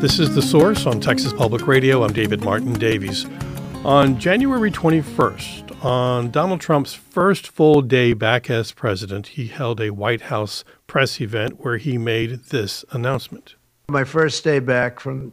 This is The Source on Texas Public Radio. I'm David Martin Davies. On January 21st, on Donald Trump's first full day back as president, he held a White House press event where he made this announcement. My first day back from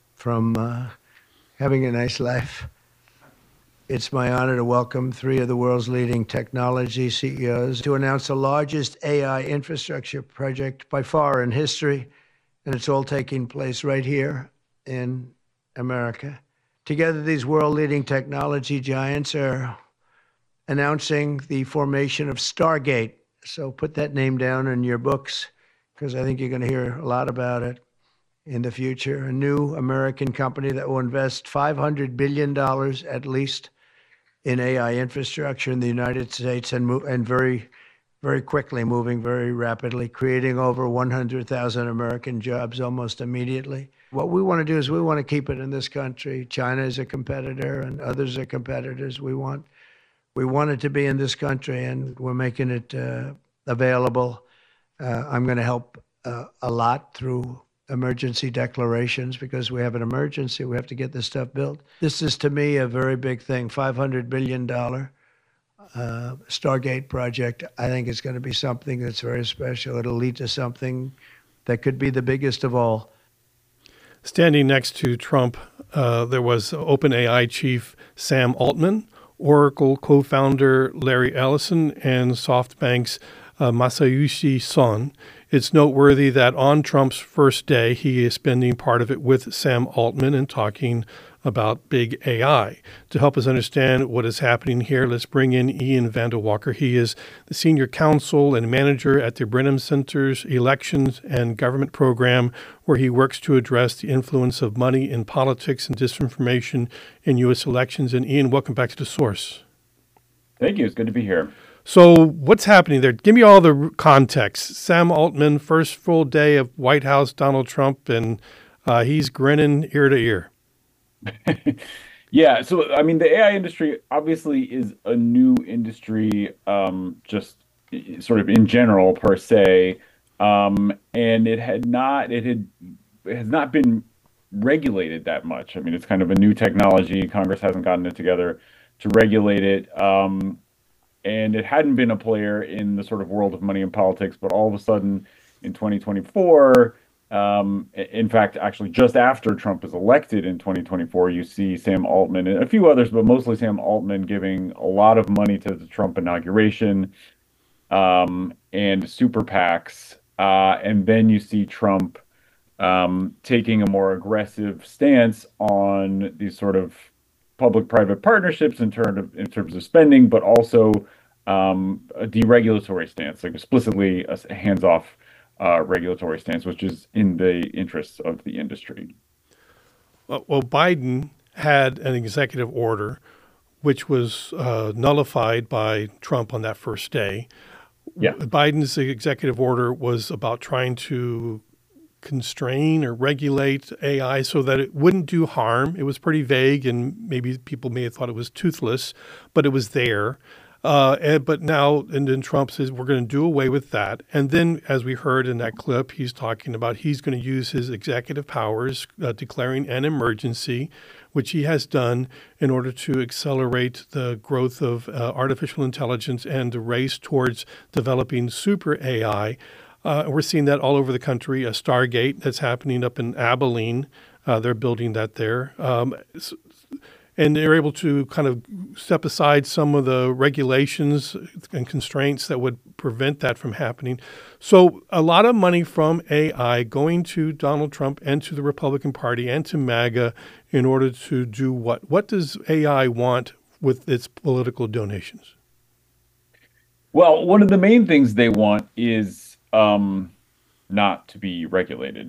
having a nice life. It's my honor to welcome three of the world's leading technology CEOs to announce the largest AI infrastructure project by far in history, and it's all taking place right here in America. Together, these world-leading technology giants are announcing the formation of Stargate. So put that name down in your books, because I think you're going to hear a lot about it in the future. A new American company that will invest $500 billion at least in AI infrastructure in the United States and very, very quickly, moving very rapidly, creating over 100,000 American jobs almost immediately. What we want to do is we want to keep it in this country. China is a competitor and others are competitors. We want it to be in this country, and we're making it available. I'm going to help a lot through emergency declarations, because we have an emergency. We have to get this stuff built. This is, to me, a very big thing. $500 billion Stargate project. I think it's going to be something that's very special. It'll lead to something that could be the biggest of all. Standing next to Trump, there was OpenAI chief Sam Altman, Oracle co-founder Larry Ellison, and SoftBank's Masayoshi Son. It's noteworthy that on Trump's first day, he is spending part of it with Sam Altman and talking about big AI. To help us understand what is happening here, let's bring in Ian Vanderwalker. He is the senior counsel and manager at the Brennan Center's Elections and Government Program, where he works to address the influence of money in politics and disinformation in U.S. elections. And Ian, welcome back to The Source. Thank you. It's good to be here. So what's happening there? Give me all the context. Sam Altman, first full day of White House, Donald Trump, and he's grinning ear to ear. Yeah. So, I mean, the AI industry obviously is a new industry, just sort of in general per se. And it has not been regulated that much. I mean, it's kind of a new technology. Congress hasn't gotten it together to regulate it. And it hadn't been a player in the sort of world of money and politics, but all of a sudden in 2024, in fact, actually just after Trump is elected in 2024, you see Sam Altman and a few others, but mostly Sam Altman giving a lot of money to the Trump inauguration and super PACs. And then you see Trump taking a more aggressive stance on these sort of public-private partnerships in terms of spending, but also a deregulatory stance, like explicitly a hands-off regulatory stance, which is in the interests of the industry. Well, Biden had an executive order which was nullified by Trump on that first day. Yeah. Biden's executive order was about trying to constrain or regulate AI so that it wouldn't do harm. It was pretty vague, and maybe people may have thought it was toothless, but it was there. But now, and then Trump says, we're going to do away with that. And then, as we heard in that clip, he's talking about he's going to use his executive powers, declaring an emergency, which he has done in order to accelerate the growth of artificial intelligence and the race towards developing super AI. We're seeing that all over the country. A Stargate that's happening up in Abilene. They're building that there. And they're able to kind of step aside some of the regulations and constraints that would prevent that from happening. So a lot of money from AI going to Donald Trump and to the Republican Party and to MAGA in order to do what? What does AI want with its political donations? Well, one of the main things they want is not to be regulated.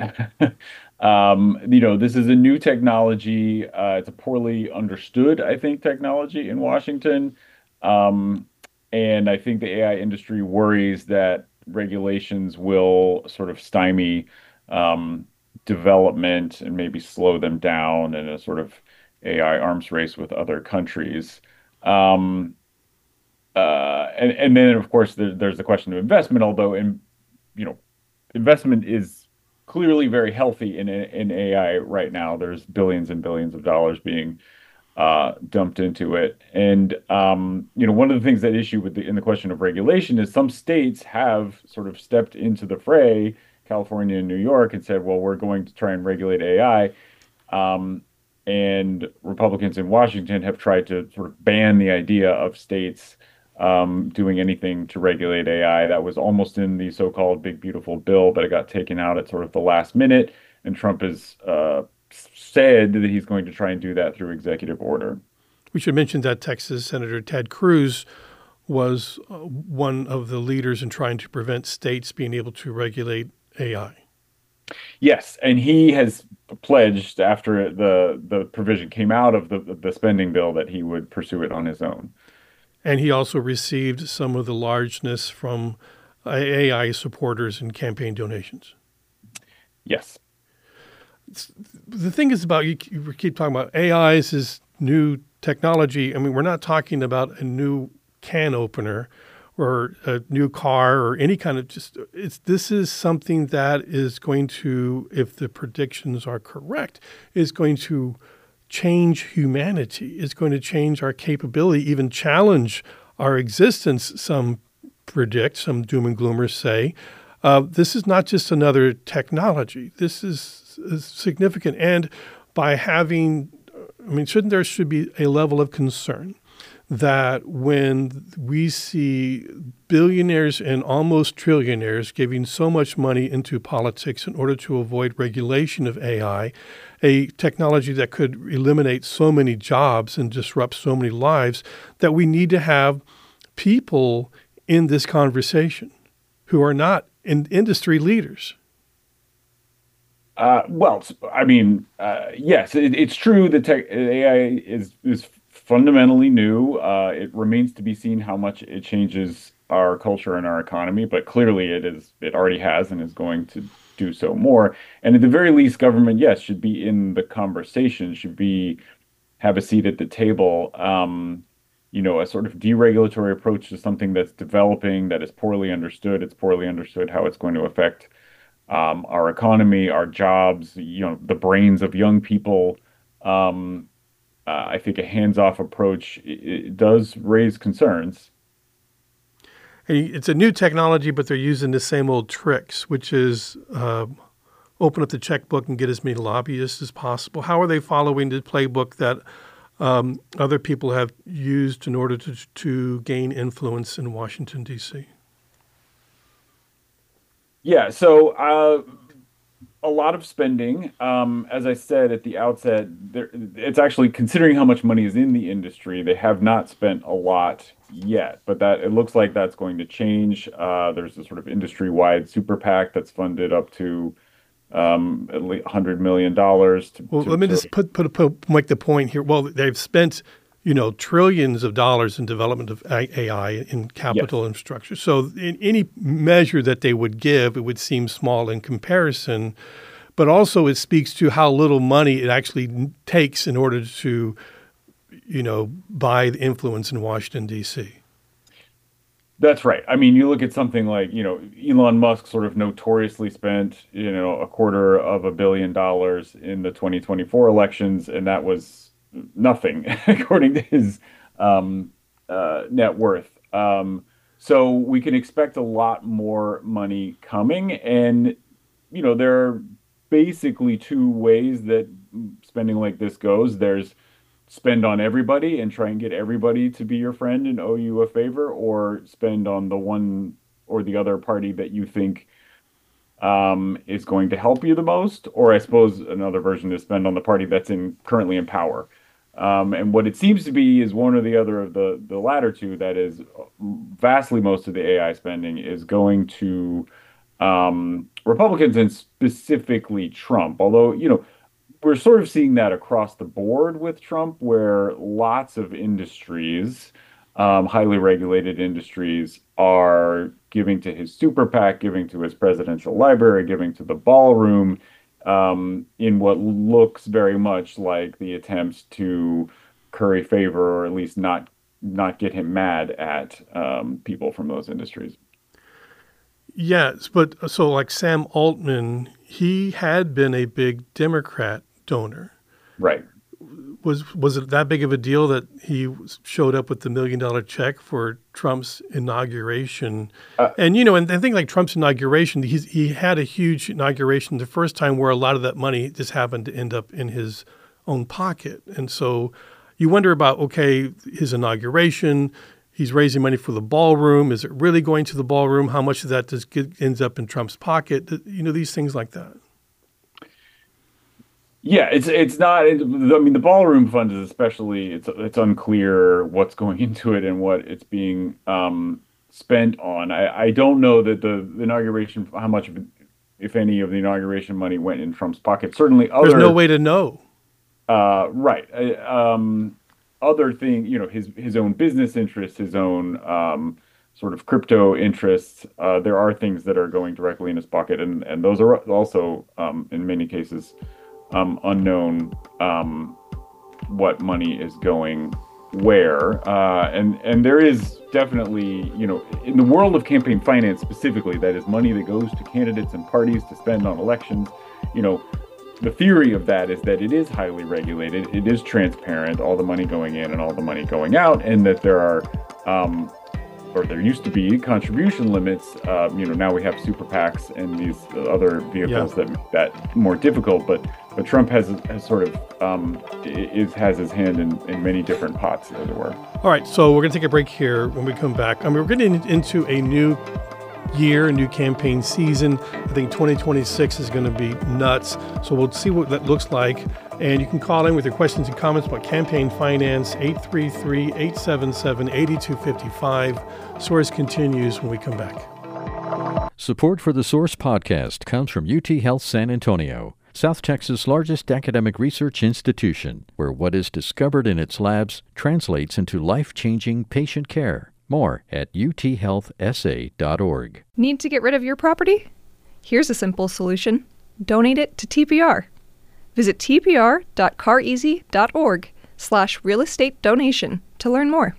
This is a new technology. It's a poorly understood, I think, technology in Washington. And I think the AI industry worries that regulations will sort of stymie development and maybe slow them down in a sort of AI arms race with other countries. And then, of course, there's the question of investment, although investment is clearly very healthy in AI right now. There's billions and billions of dollars being dumped into it. And one of the things that issue with in the question of regulation is some states have sort of stepped into the fray, California and New York, and said, well, we're going to try and regulate AI. And Republicans in Washington have tried to sort of ban the idea of states doing anything to regulate AI. That was almost in the so-called Big Beautiful Bill, but it got taken out at sort of the last minute. And Trump has said that he's going to try and do that through executive order. We should mention that Texas Senator Ted Cruz was one of the leaders in trying to prevent states being able to regulate AI. Yes, and he has pledged after the provision came out of the spending bill that he would pursue it on his own. And he also received some of the largeness from AI supporters and campaign donations. Yes. The thing is about, you keep talking about AI is new technology. I mean, we're not talking about a new can opener or a new car or any kind of this is something that is going to, if the predictions are correct, is going to change humanity. It's going to change our capability, even challenge our existence, some predict, some doom and gloomers say. This is not just another technology. This is significant. And by having, there should be a level of concern that when we see billionaires and almost trillionaires giving so much money into politics in order to avoid regulation of AI, a technology that could eliminate so many jobs and disrupt so many lives, that we need to have people in this conversation who are not industry leaders. Yes, it's true that AI is fundamentally new. It remains to be seen how much it changes our culture and our economy, but clearly it already has and is going to do so more. And at the very least, government, yes, should be in the conversation, have a seat at the table. A sort of deregulatory approach to something that's developing, that is poorly understood. It's poorly understood how it's going to affect our economy, our jobs, the brains of young people. I think a hands-off approach it does raise concerns. It's a new technology, but they're using the same old tricks, which is open up the checkbook and get as many lobbyists as possible. How are they following the playbook that other people have used in order to gain influence in Washington, D.C.? Yeah, so a lot of spending. As I said at the outset, it's actually, considering how much money is in the industry, they have not spent a lot yet, but that it looks like that's going to change. There's a sort of industry-wide super PAC that's funded up to at least $100 million. Let me just make the point here. Well, they've spent trillions of dollars in development of AI in capital infrastructure. So in any measure that they would give, it would seem small in comparison, but also it speaks to how little money it actually takes in order to, buy the influence in Washington, D.C. That's right. I mean, you look at something like, Elon Musk sort of notoriously spent, $250 million in the 2024 elections, and that was nothing according to his net worth. So we can expect a lot more money coming. And, there are basically two ways that spending like this goes. There's spend on everybody and try and get everybody to be your friend and owe you a favor, or spend on the one or the other party that you think is going to help you the most. Or I suppose another version is spend on the party that's currently in power. And what it seems to be is one or the other of the latter two. That is, vastly most of the AI spending is going to Republicans and specifically Trump. Although, we're sort of seeing that across the board with Trump, where lots of industries, highly regulated industries, are giving to his super PAC, giving to his presidential library, giving to the ballroom, in what looks very much like the attempts to curry favor, or at least not get him mad at people from those industries. Yes, but so like Sam Altman, he had been a big Democrat donor. Right. Was it that big of a deal that he showed up with the $1 million check for Trump's inauguration? Uh, And and I think like Trump's inauguration, he had a huge inauguration the first time where a lot of that money just happened to end up in his own pocket, and so you wonder about okay, his inauguration. He's raising money for the ballroom. Is it really going to the ballroom? How much of that ends up in Trump's pocket? These things like that. Yeah, it's not. I mean, the ballroom fund is especially. It's unclear what's going into it and what it's being spent on. I don't know that the inauguration, how much of it, if any, of the inauguration money went in Trump's pocket. Certainly, There's no way to know. right, other thing, his own business interests, his own sort of crypto interests. There are things that are going directly in his pocket, and those are also in many cases unknown what money is going where. And there is definitely, in the world of campaign finance specifically, that is money that goes to candidates and parties to spend on elections. The theory of that is that it is highly regulated, it is transparent, all the money going in and all the money going out, and that there are, or there used to be, contribution limits. Now we have super PACs and these other vehicles that make that more difficult. But Trump has sort of has his hand in many different pots, as it were. All right, so we're going to take a break here. When we come back, we're getting into a new year, a new campaign season. I think 2026 is going to be nuts. So we'll see what that looks like. And you can call in with your questions and comments about campaign finance, 833-877-8255. Source continues when we come back. Support for the Source podcast comes from UT Health San Antonio, South Texas' largest academic research institution, where what is discovered in its labs translates into life-changing patient care. More at uthealthsa.org. Need to get rid of your property? Here's a simple solution. Donate it to TPR. Visit tpr.careasy.org/real estate donation to learn more.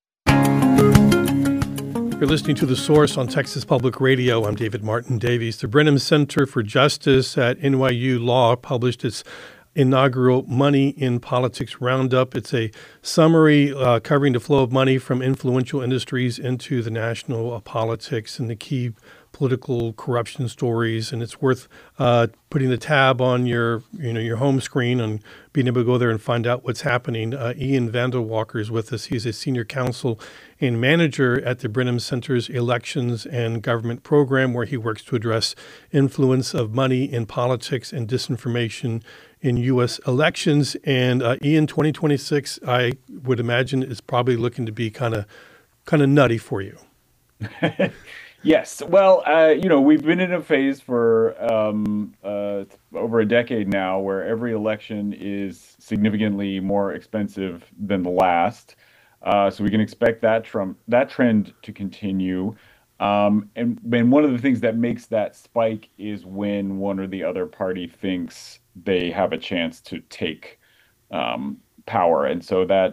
You're listening to The Source on Texas Public Radio. I'm David Martin Davies. The Brenham Center for Justice at NYU Law published its inaugural Money in Politics Roundup. It's a summary covering the flow of money from influential industries into the national politics and the key political corruption stories. And it's worth putting the tab on your home screen and being able to go there and find out what's happening. Ian Vanderwalker is with us. He's a senior counsel and manager at the Brenham Center's Elections and Government Program, where he works to address influence of money in politics and disinformation in U.S. elections. And Ian, 2026, I would imagine, is probably looking to be kind of nutty for you. Yes. Well, we've been in a phase for over a decade now where every election is significantly more expensive than the last. So we can expect that trend to continue. And one of the things that makes that spike is when one or the other party thinks they have a chance to take power, and so that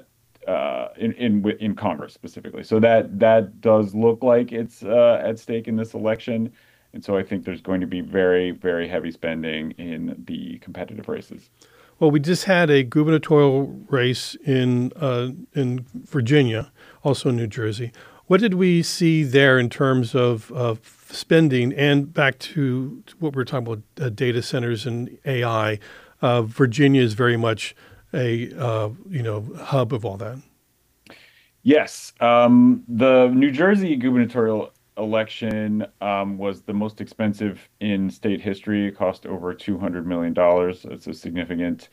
in Congress specifically, so that does look like it's at stake in this election, and so I think there's going to be very, very heavy spending in the competitive races. Well, we just had a gubernatorial race in Virginia, also in New Jersey. What did we see there in terms of spending? And back to what we were talking about, data centers and AI. Virginia is very much a hub of all that. Yes, the New Jersey gubernatorial election was the most expensive in state history. It cost over $200 million. It's a significant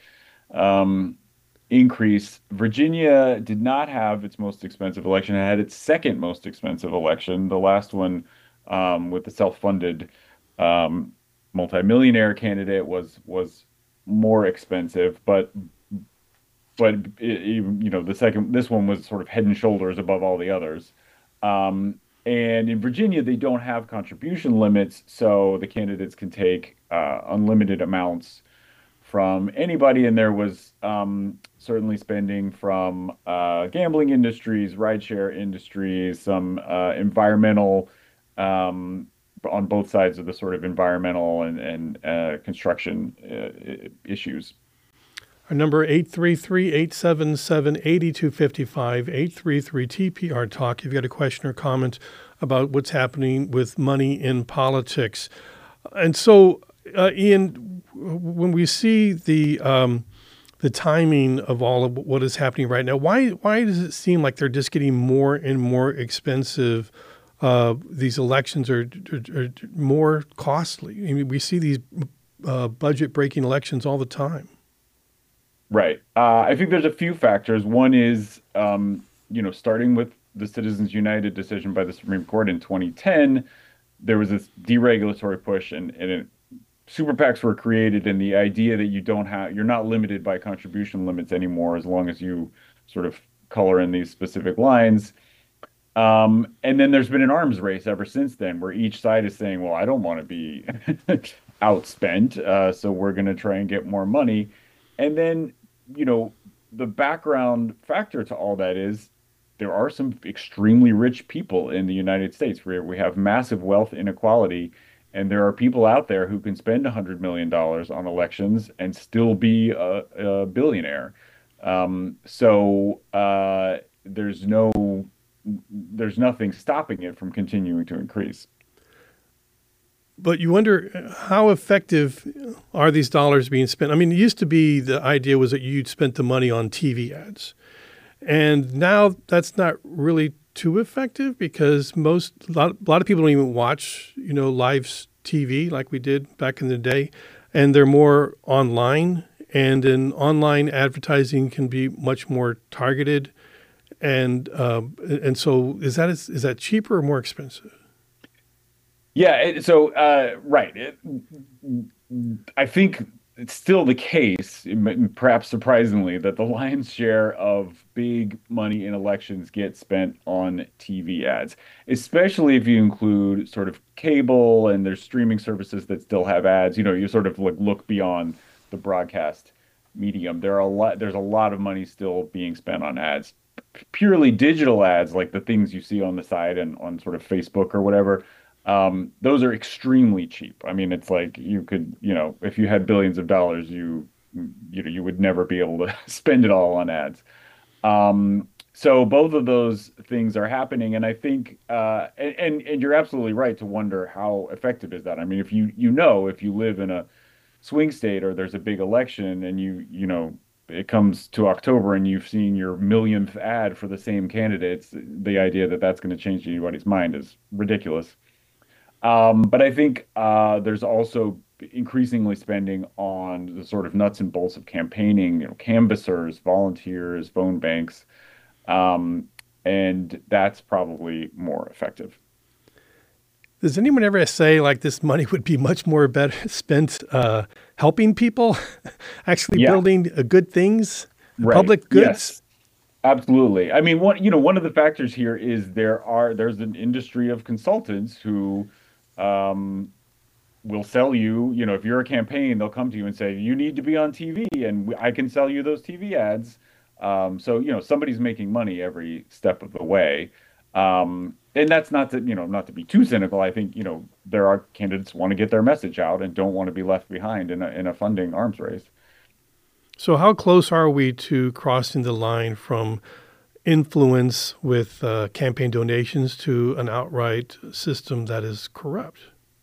increase. Virginia did not have its most expensive election. It had its second most expensive election. The last one, with the self-funded multimillionaire candidate, was more expensive, but this one was sort of head and shoulders above all the others. And in Virginia, they don't have contribution limits, so the candidates can take unlimited amounts from anybody. And there was certainly spending from gambling industries, rideshare industries, some environmental on both sides of the sort of environmental and construction issues. Our number 833-877-8255, 833-TPR Talk. If you've got a question or comment about what's happening with money in politics. And so, Ian, when we see the timing of all of what is happening right now, why does it seem like they're just getting more and more expensive? These elections are more costly. I mean, we see these budget-breaking elections all the time. Right. I think there's a few factors. One is, starting with the Citizens United decision by the Supreme Court in 2010, there was this deregulatory push, and super PACs were created, and the idea that you're not limited by contribution limits anymore as long as you sort of color in these specific lines. And then there's been an arms race ever since then, where each side is saying, well, I don't want to be outspent, so we're going to try and get more money. And then, the background factor to all that is there are some extremely rich people in the United States where we have massive wealth inequality, and there are people out there who can spend $100 million on elections and still be a billionaire. So there's nothing stopping it from continuing to increase. But you wonder, how effective are these dollars being spent? I mean, it used to be the idea was that you'd spent the money on TV ads. And now that's not really too effective because a lot of people don't even watch, live TV like we did back in the day. And they're more online. And then online advertising can be much more targeted. And so is that cheaper or more expensive? Yeah, right. I think it's still the case, perhaps surprisingly, that the lion's share of big money in elections gets spent on TV ads, especially if you include sort of cable and there's streaming services that still have ads. You sort of look beyond the broadcast medium. There's a lot of money still being spent on ads. Purely digital ads, like the things you see on the side and on sort of Facebook or whatever. Those are extremely cheap. I mean, it's like you could, if you had billions of dollars, you would never be able to spend it all on ads. So both of those things are happening, and I think, and you're absolutely right to wonder how effective is that. I mean, if you live in a swing state or there's a big election, and it comes to October and you've seen your millionth ad for the same candidates, the idea that that's going to change anybody's mind is ridiculous. But I think there's also increasingly spending on the sort of nuts and bolts of campaigning, canvassers, volunteers, phone banks, and that's probably more effective. Does anyone ever say like this money would be much more better spent helping people, actually building good things, right. Public goods? Yes. Absolutely. I mean, one of the factors here is there's an industry of consultants who will sell you, if you're a campaign, they'll come to you and say, you need to be on TV and I can sell you those TV ads. So, somebody's making money every step of the way. And that's not to be too cynical. I think, there are candidates who want to get their message out and don't want to be left behind in a funding arms race. So how close are we to crossing the line from influence with campaign donations to an outright system that is corrupt?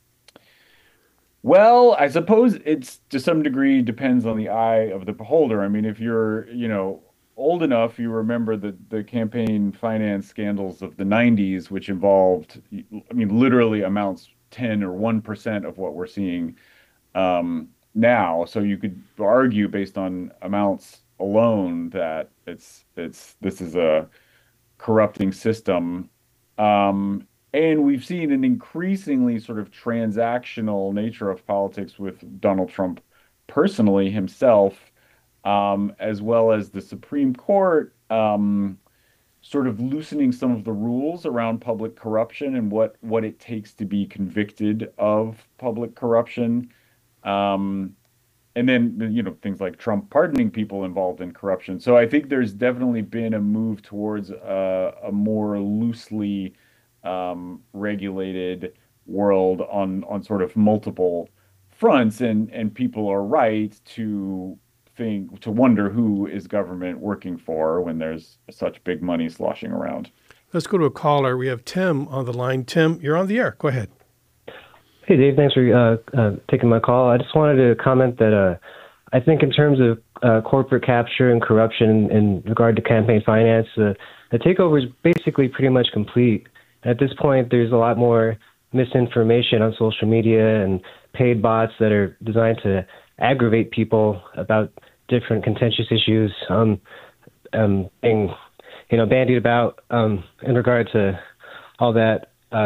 Well, I suppose it's to some degree depends on the eye of the beholder. I mean, if you're, old enough, you remember the campaign finance scandals of the 90s, which involved, literally amounts 10 or 1% of what we're seeing now. So you could argue based on amounts alone that this is a corrupting system. And we've seen an increasingly sort of transactional nature of politics with Donald Trump personally himself, as well as the Supreme Court sort of loosening some of the rules around public corruption and what it takes to be convicted of public corruption. And then, things like Trump pardoning people involved in corruption. So I think there's definitely been a move towards a more loosely regulated world on sort of multiple fronts, and people are right to wonder who is government working for when there's such big money sloshing around. Let's go to a caller. We have Tim on the line. Tim, you're on the air. Go ahead. Hey, Dave. Thanks for taking my call. I just wanted to comment that I think in terms of corporate capture and corruption in regard to campaign finance, the takeover is basically pretty much complete. At this point, there's a lot more misinformation on social media and paid bots that are designed to aggravate people about different contentious issues being, bandied about in regard to all that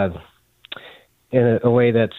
in a way that's,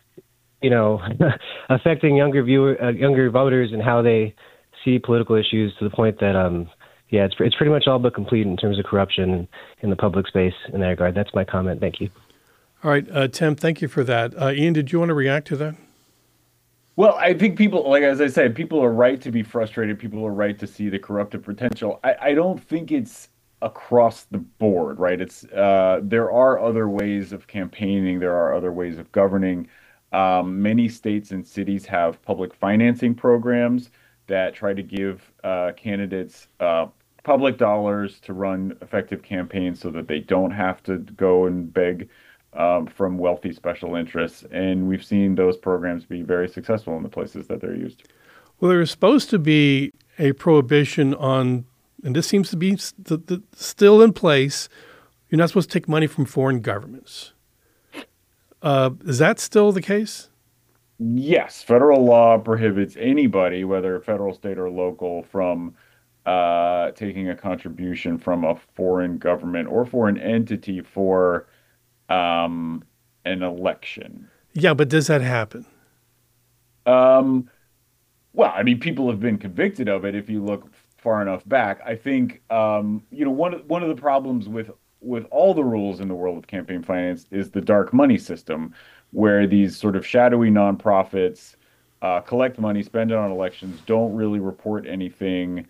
affecting younger voters and how they see political issues, to the point that, it's pretty much all but complete in terms of corruption in the public space in that regard. That's my comment. Thank you. All right, Tim, thank you for that. Ian, did you want to react to that? Well, I think people, like as I said, people are right to be frustrated. People are right to see the corruptive potential. I don't think it's across the board, right? It's there are other ways of campaigning. There are other ways of governing. Many states and cities have public financing programs that try to give candidates public dollars to run effective campaigns so that they don't have to go and beg from wealthy special interests. And we've seen those programs be very successful in the places that they're used. Well, there's supposed to be a prohibition on, and this seems to be still in place, you're not supposed to take money from foreign governments. Is that still the case? Yes. Federal law prohibits anybody, whether federal, state, or local, from taking a contribution from a foreign government or foreign entity for an election. Yeah, but does that happen? Well, I mean, people have been convicted of it if you look far enough back. I think, one of the problems with all the rules in the world of campaign finance is the dark money system, where these sort of shadowy nonprofits collect money, spend it on elections, don't really report anything,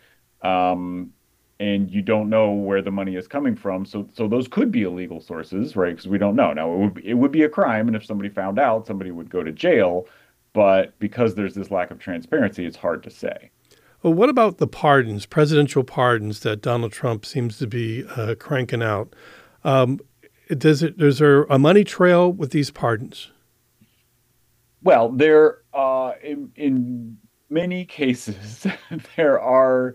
and you don't know where the money is coming from. So those could be illegal sources, right? Because we don't know. Now, it would be a crime, and if somebody found out, somebody would go to jail. But because there's this lack of transparency, it's hard to say. Well, what about the pardons, presidential pardons that Donald Trump seems to be cranking out? Is there a money trail with these pardons? Well, there in many cases there are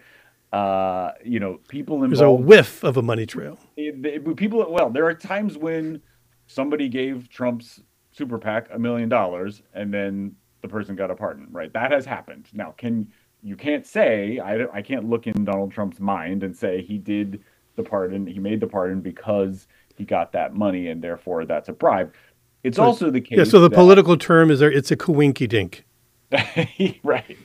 people involved. There's a whiff of a money trail. There are times when somebody gave Trump's super PAC $1 million and then the person got a pardon, right? That has happened. Now, you can't say, I can't look in Donald Trump's mind and say he did the pardon, he made the pardon because he got that money and therefore that's a bribe. It's also the case. Yeah, so the political term is it's a coinky dink. Right.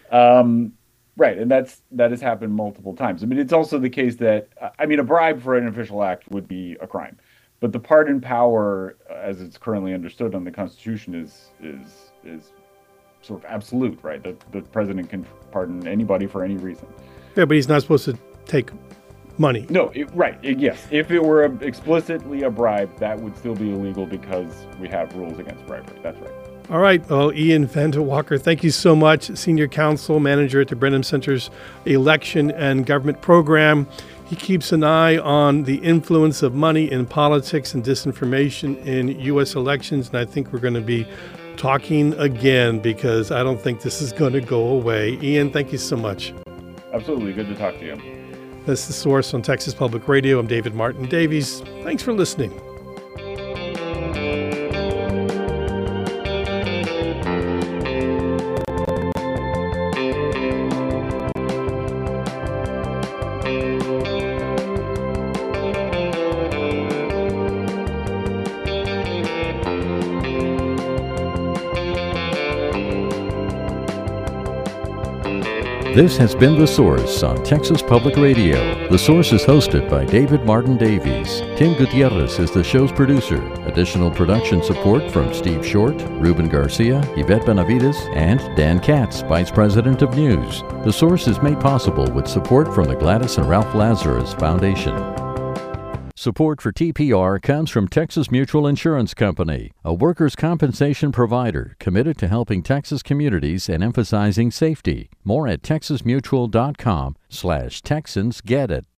Right. And that has happened multiple times. I mean, it's also the case that, a bribe for an official act would be a crime. But the pardon power, as it's currently understood on the Constitution, is sort of absolute, right? The president can pardon anybody for any reason. Yeah, but he's not supposed to take money. No, yes. If it were explicitly a bribe, that would still be illegal because we have rules against bribery. That's right. All right. Well, Ian Vander Walker, thank you so much. Senior Counsel Manager at the Brennan Center's Election and Government Program. He keeps an eye on the influence of money in politics and disinformation in U.S. elections, and I think we're going to be talking again because I don't think this is going to go away. Ian, thank you so much. Absolutely. Good to talk to you. That's The Source on Texas Public Radio. I'm David Martin Davies. Thanks for listening. This has been The Source on Texas Public Radio. The Source is hosted by David Martin Davies. Tim Gutierrez is the show's producer. Additional production support from Steve Short, Ruben Garcia, Yvette Benavides, and Dan Katz, Vice President of News. The Source is made possible with support from the Gladys and Ralph Lazarus Foundation. Support for TPR comes from Texas Mutual Insurance Company, a workers' compensation provider committed to helping Texas communities and emphasizing safety. More at texasmutual.com/TexansGetIt.